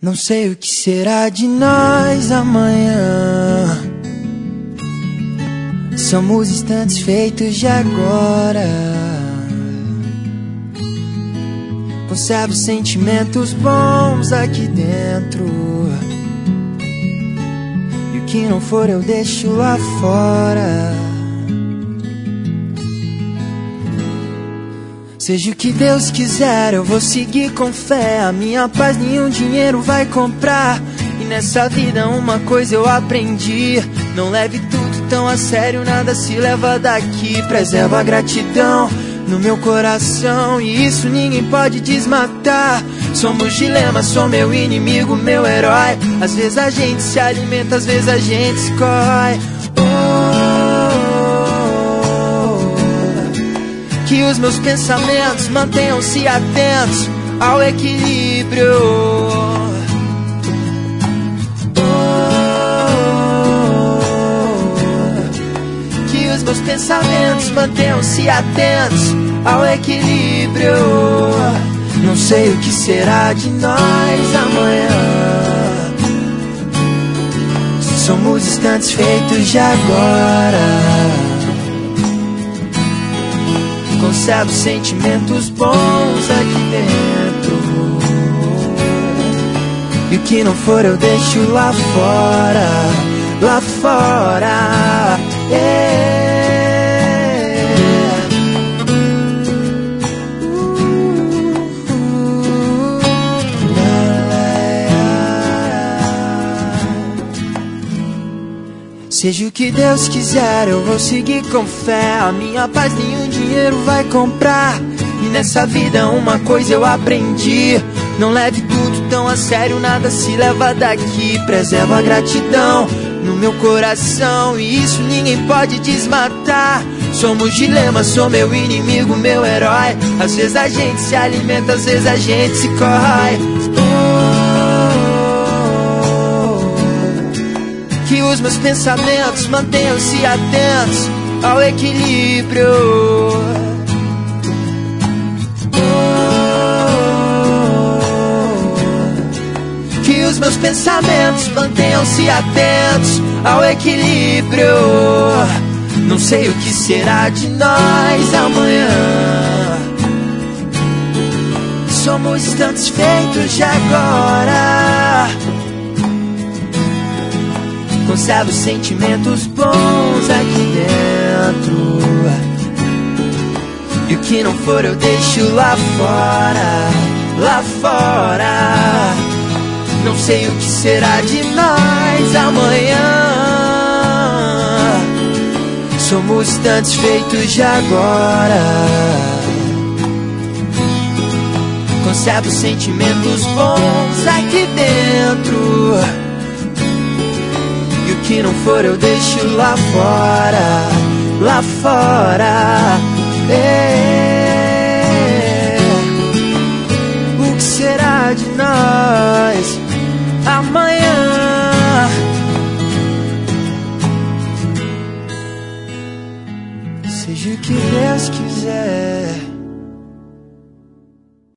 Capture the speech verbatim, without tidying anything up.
Não sei o que será de nós amanhã. Somos instantes feitos de agora. Conservo sentimentos bons aqui dentro, e o que não for eu deixo lá fora. Seja o que Deus quiser, eu vou seguir com fé. A minha paz nenhum dinheiro vai comprar. E nessa vida uma coisa eu aprendi: não leve tudo tão a sério, nada se leva daqui. Preservo a gratidão no meu coração, e isso ninguém pode desmatar. Somos dilema, sou meu inimigo, meu herói. Às vezes a gente se alimenta, às vezes a gente se corrói. Que os meus pensamentos mantenham-se atentos ao equilíbrio. Que os meus pensamentos mantenham-se atentos ao equilíbrio. Não sei o que será de nós amanhã. Somos instantes feitos de agora. Conservo sentimentos bons aqui dentro, e o que não for eu deixo lá fora. Lá fora, yeah. Seja o que Deus quiser, eu vou seguir com fé. A minha paz nenhum dinheiro vai comprar. E nessa vida uma coisa eu aprendi: não leve tudo tão a sério, nada se leva daqui. Preservo a gratidão no meu coração, e isso ninguém pode desmatar. Somos dilema, sou meu inimigo, meu herói. Às vezes a gente se alimenta, às vezes a gente se corrói. Que os meus pensamentos mantenham-se atentos ao equilíbrio. Que os meus pensamentos mantenham-se atentos ao equilíbrio. Não sei o que será de nós amanhã. Somos instantes feitos de agora. Conservo sentimentos bons aqui dentro, e o que não for eu deixo lá fora. Lá fora. Não sei o que será de nós amanhã. Somos instantes feitos de agora. Conservo sentimentos bons aqui dentro, e o que não for eu deixo lá fora. Lá fora, é. O que será de nós amanhã? Seja o que Deus quiser.